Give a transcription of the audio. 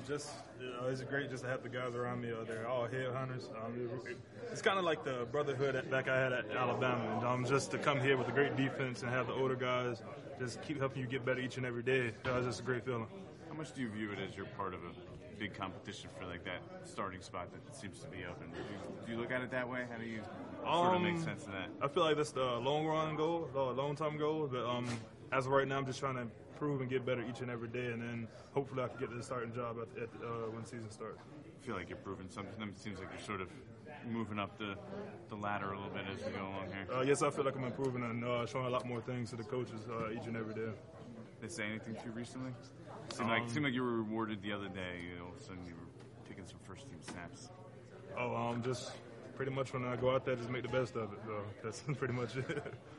It's great just to have the guys around me. They're all headhunters. It's kind of like the brotherhood like I had at Alabama. And, just to come here with a great defense and have the older guys just keep helping you get better each and every day. It's just a great feeling. How much do you view it as you're part of a big competition for like that starting spot that seems to be open? Do you look at it that way? How do you sort of make sense of that? I feel like that's the long run goal, the long term goal. But as of right now, I'm just trying to improve and get better each and every day, and then hopefully I can get the starting job when the season starts. I feel like you're proving something. It seems like you're sort of moving up the ladder a little bit as we go along here. Yes, I feel like I'm improving and showing a lot more things to the coaches each and every day. They say anything to you recently? Seemed like you were rewarded the other day. All of a sudden you were taking some first team snaps. Just pretty much when I go out there, just make the best of it. So that's pretty much it.